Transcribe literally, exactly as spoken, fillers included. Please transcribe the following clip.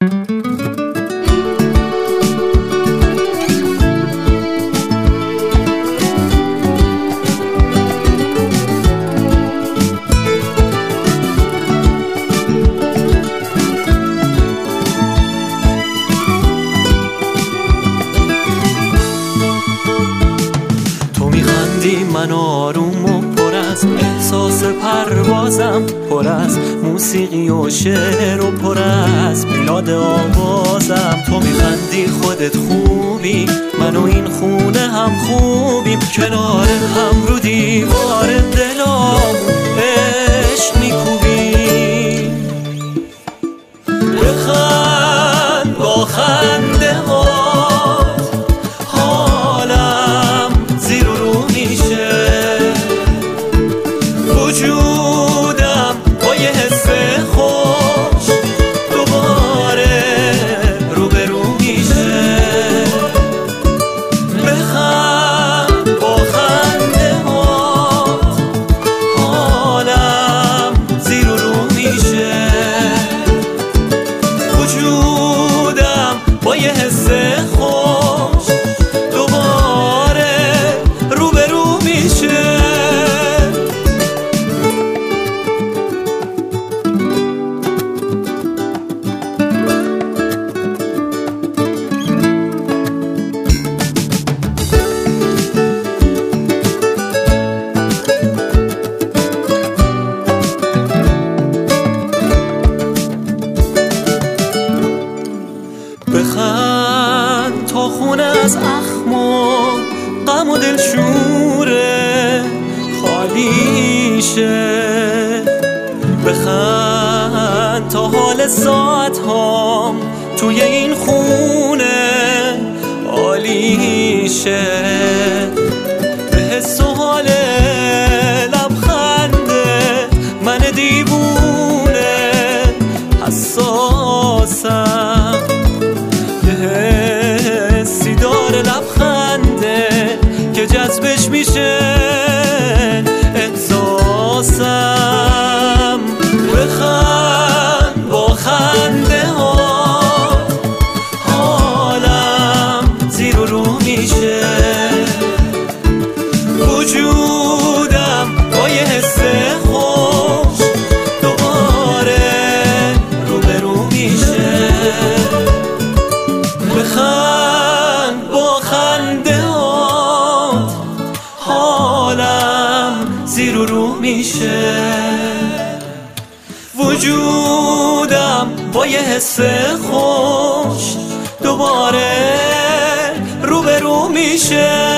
من آروم و پر از احساس پروازم، پر از موسیقی و شعر و پر از میلاد آوازم. تو میخندی خودت خوبی، من و این خونه هم خوبیم، کنار هم رو دیوار دلام عشق میکوبیم. بخند با خنده هات حالم زیر و رو میشه، وجودم با یه حس خوش دوباره روبرو میشه. بخند با خنده هات حالم زیر و رو میشه، وجودم با یه حس خوش دوباره روبرو میشه. بخند تا خونه از اخم و غم و دلشوره خالی شه. بخند تا حال ساعت هام توی این خونه عالی شه. به حس و حال لبخند من دیوونه حساسم، حسی داره لبخنده که جذبش میشه احساسم. بخند با خنده ها حالم زیر و رو میشه، وجودم با یه حس خوش دوباره روبرو میشه. بخند با خنده هات حالم زیر و رو میشه، وجودم با یه حس خوش دوباره روبرو میشه.